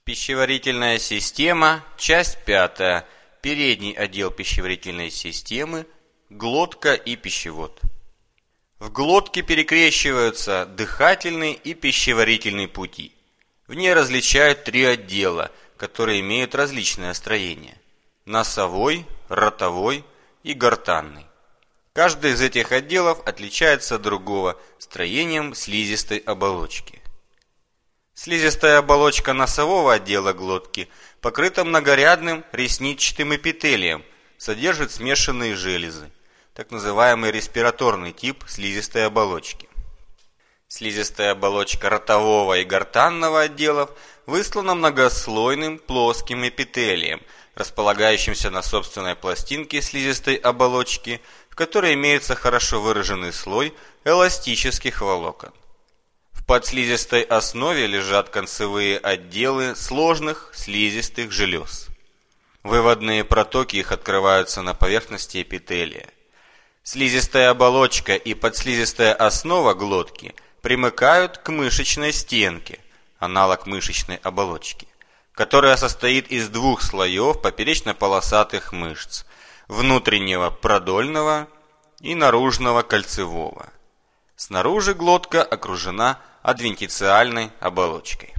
Пищеварительная система, часть 5. Передний отдел пищеварительной системы, глотка и пищевод. В глотке перекрещиваются дыхательный и пищеварительный пути. В ней различают три отдела, которые имеют различное строение: носовой, ротовой и гортанный. Каждый из этих отделов отличается от другого строением слизистой оболочки. Слизистая оболочка носового отдела глотки покрыта многорядным ресничатым эпителием, содержит смешанные железы, так называемый респираторный тип слизистой оболочки. Слизистая оболочка ротового и гортанного отделов выслана многослойным плоским эпителием, располагающимся на собственной пластинке слизистой оболочки, в которой имеется хорошо выраженный слой эластических волокон. В подслизистой основе лежат концевые отделы сложных слизистых желез. Выводные протоки их открываются на поверхности эпителия. Слизистая оболочка и подслизистая основа глотки примыкают к мышечной стенке, аналог мышечной оболочки, которая состоит из двух слоев поперечно-полосатых мышц: внутреннего продольного и наружного кольцевого. Снаружи глотка окружена адвентициальной оболочкой.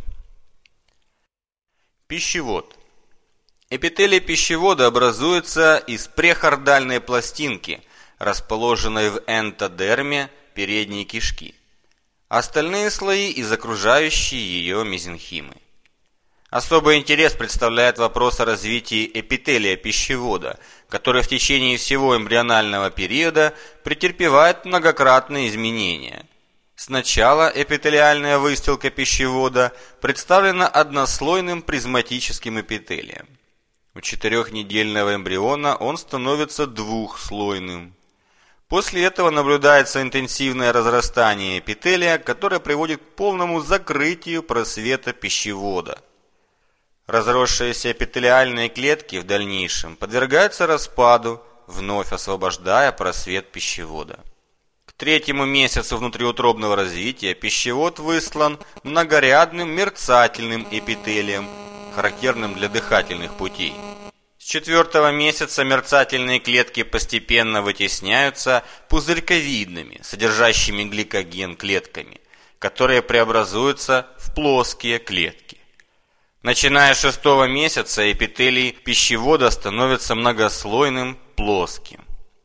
Пищевод. Эпителий пищевода образуется из прехордальной пластинки, расположенной в энтодерме передней кишки. Остальные слои из окружающей ее мезенхимы. Особый интерес представляет вопрос о развитии эпителия пищевода, который в течение всего эмбрионального периода претерпевает многократные изменения. Сначала эпителиальная выстилка пищевода представлена однослойным призматическим эпителием. У 4-недельного эмбриона он становится двухслойным. После этого наблюдается интенсивное разрастание эпителия, которое приводит к полному закрытию просвета пищевода. Разросшиеся эпителиальные клетки в дальнейшем подвергаются распаду, вновь освобождая просвет пищевода. К 3-му месяцу внутриутробного развития пищевод выслан многорядным мерцательным эпителием, характерным для дыхательных путей. С 4-го месяца мерцательные клетки постепенно вытесняются пузырьковидными, содержащими гликоген клетками, которые преобразуются в плоские клетки. Начиная с 6-го месяца эпителий пищевода становится многослойным плоским.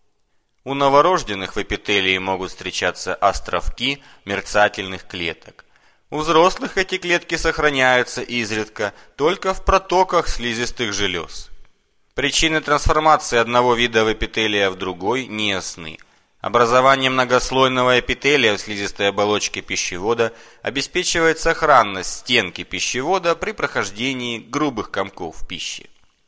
У новорожденных в эпителии могут встречаться островки мерцательных клеток. У взрослых эти клетки сохраняются изредка только в протоках слизистых желез. Причины трансформации одного вида эпителия в другой неясны. Образование многослойного эпителия в слизистой оболочке пищевода обеспечивает сохранность стенки пищевода при прохождении грубых комков пищи.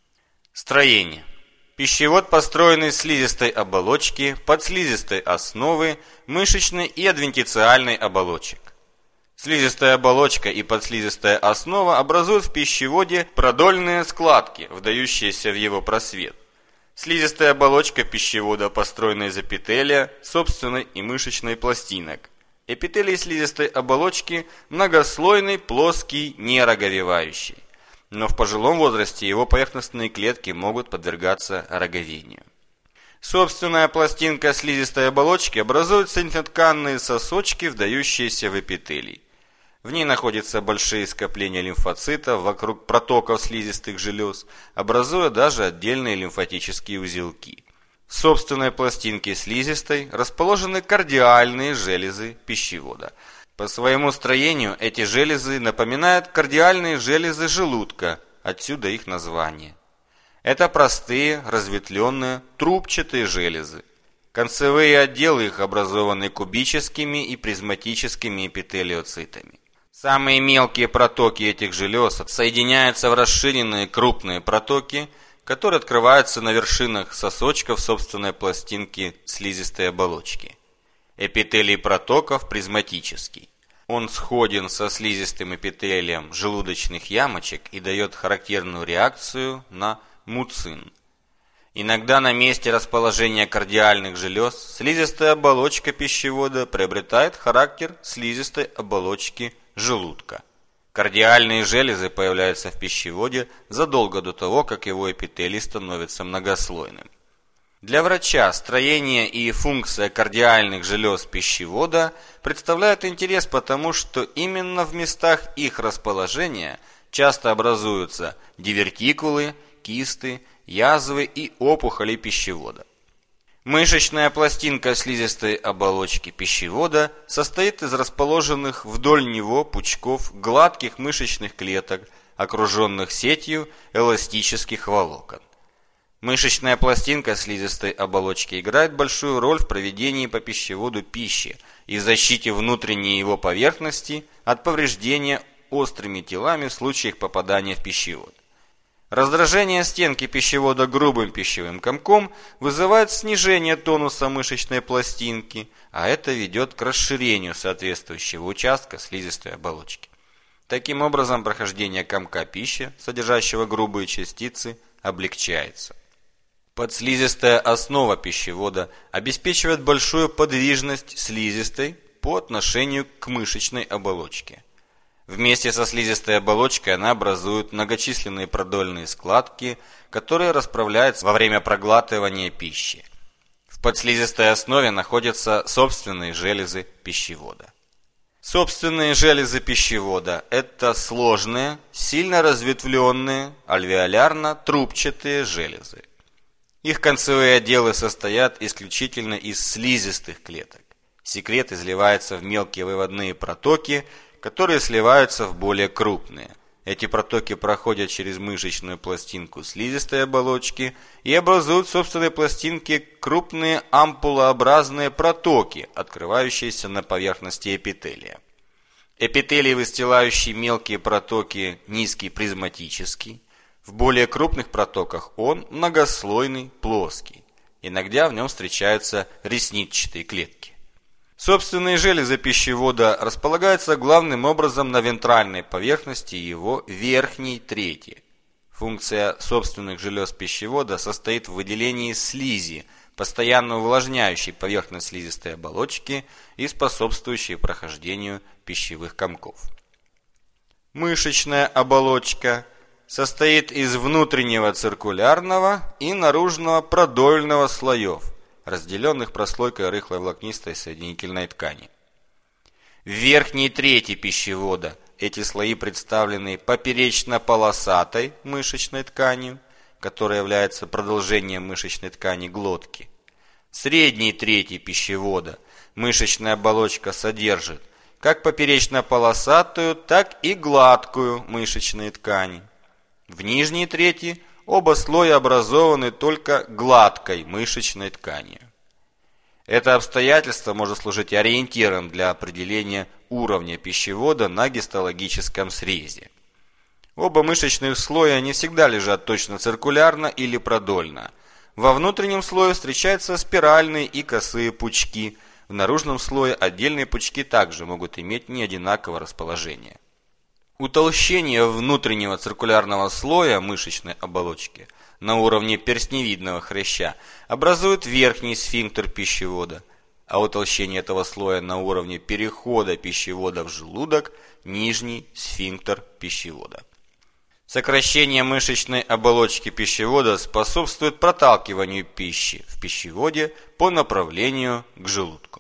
Строение. Пищевод построен из слизистой оболочки, подслизистой основы, мышечной и адвентициальной оболочек. Слизистая оболочка и подслизистая основа образуют в пищеводе продольные складки, вдающиеся в его просвет. Слизистая оболочка пищевода построена из эпителия, собственной и мышечной пластинок. Эпителий слизистой оболочки многослойный, плоский, нероговевающий. Но в пожилом возрасте его поверхностные клетки могут подвергаться роговению. Собственная пластинка слизистой оболочки образует соединительно-тканные сосочки, вдающиеся в эпителий. В ней находятся большие скопления лимфоцитов вокруг протоков слизистых желез, образуя даже отдельные лимфатические узелки. В собственной пластинке слизистой расположены кардиальные железы пищевода. По своему строению эти железы напоминают кардиальные железы желудка, отсюда их название. Это простые, разветвленные, трубчатые железы. Концевые отделы их образованы кубическими и призматическими эпителиоцитами. Самые мелкие протоки этих желез соединяются в расширенные крупные протоки, которые открываются на вершинах сосочков собственной пластинки слизистой оболочки. Эпителий протоков призматический. Он сходен со слизистым эпителием желудочных ямочек и дает характерную реакцию на муцин. Иногда на месте расположения кардиальных желез слизистая оболочка пищевода приобретает характер слизистой оболочки желудка. Кардиальные железы появляются в пищеводе задолго до того, как его эпителий становится многослойным. Для врача строение и функция кардиальных желез пищевода представляют интерес, потому что именно в местах их расположения часто образуются дивертикулы, кисты, язвы и опухоли пищевода. Мышечная пластинка слизистой оболочки пищевода состоит из расположенных вдоль него пучков гладких мышечных клеток, окруженных сетью эластических волокон. Мышечная пластинка слизистой оболочки играет большую роль в проведении по пищеводу пищи и защите внутренней его поверхности от повреждения острыми телами в случае их попадания в пищевод. Раздражение стенки пищевода грубым пищевым комком вызывает снижение тонуса мышечной пластинки, а это ведет к расширению соответствующего участка слизистой оболочки. Таким образом, прохождение комка пищи, содержащего грубые частицы, облегчается. Подслизистая основа пищевода обеспечивает большую подвижность слизистой по отношению к мышечной оболочке. Вместе со слизистой оболочкой она образует многочисленные продольные складки, которые расправляются во время проглатывания пищи. В подслизистой основе находятся собственные железы пищевода. Собственные железы пищевода – это сложные, сильно разветвленные, альвеолярно-трубчатые железы. Их концевые отделы состоят исключительно из слизистых клеток. Секрет изливается в мелкие выводные протоки, которые сливаются в более крупные. Эти протоки проходят через мышечную пластинку слизистой оболочки и образуют в собственной пластинке крупные ампулообразные протоки, открывающиеся на поверхности эпителия. Эпителий, выстилающий мелкие протоки, низкий призматический. В более крупных протоках он многослойный, плоский. Иногда в нем встречаются ресничатые клетки. Собственные железы пищевода располагаются главным образом на вентральной поверхности его верхней трети. Функция собственных желез пищевода состоит в выделении слизи, постоянно увлажняющей поверхность слизистой оболочки и способствующей прохождению пищевых комков. Мышечная оболочка состоит из внутреннего циркулярного и наружного продольного слоев, разделенных прослойкой рыхлой волокнистой соединительной ткани. В верхней трети пищевода эти слои представлены поперечно-полосатой мышечной тканью, которая является продолжением мышечной ткани глотки. В средней трети пищевода мышечная оболочка содержит как поперечно-полосатую, так и гладкую мышечные ткани. В нижней трети оба слоя образованы только гладкой мышечной тканью. Это обстоятельство может служить ориентиром для определения уровня пищевода на гистологическом срезе. Оба мышечных слоя не всегда лежат точно циркулярно или продольно. Во внутреннем слое встречаются спиральные и косые пучки. В наружном слое отдельные пучки также могут иметь неодинаковое расположение. Утолщение внутреннего циркулярного слоя мышечной оболочки на уровне перстневидного хряща образует верхний сфинктер пищевода, а утолщение этого слоя на уровне перехода пищевода в желудок – нижний сфинктер пищевода. Сокращение мышечной оболочки пищевода способствует проталкиванию пищи в пищеводе по направлению к желудку.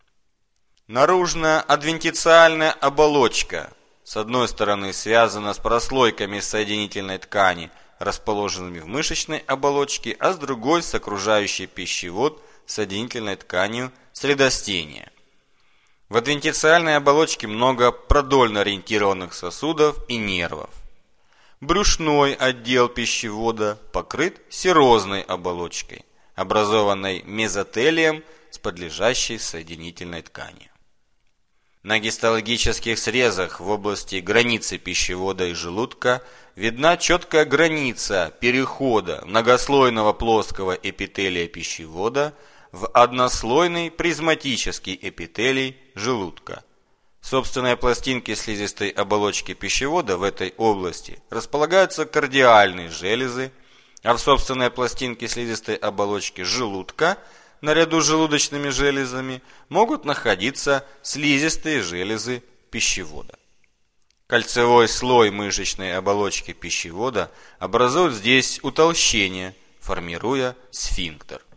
Наружная адвентициальная оболочка с одной стороны связана с прослойками соединительной ткани, расположенными в мышечной оболочке, а с другой с окружающей пищевод соединительной тканью средостения. В адвентициальной оболочке много продольно ориентированных сосудов и нервов. Брюшной отдел пищевода покрыт серозной оболочкой, образованной мезотелием с подлежащей соединительной тканью. На гистологических срезах в области границы пищевода и желудка видна четкая граница перехода многослойного плоского эпителия пищевода в однослойный призматический эпителий желудка. В собственной пластинке слизистой оболочки пищевода в этой области располагаются кардиальные железы, а в собственной пластинке слизистой оболочки желудка наряду с желудочными железами могут находиться слизистые железы пищевода. Кольцевой слой мышечной оболочки пищевода образует здесь утолщение, формируя сфинктер.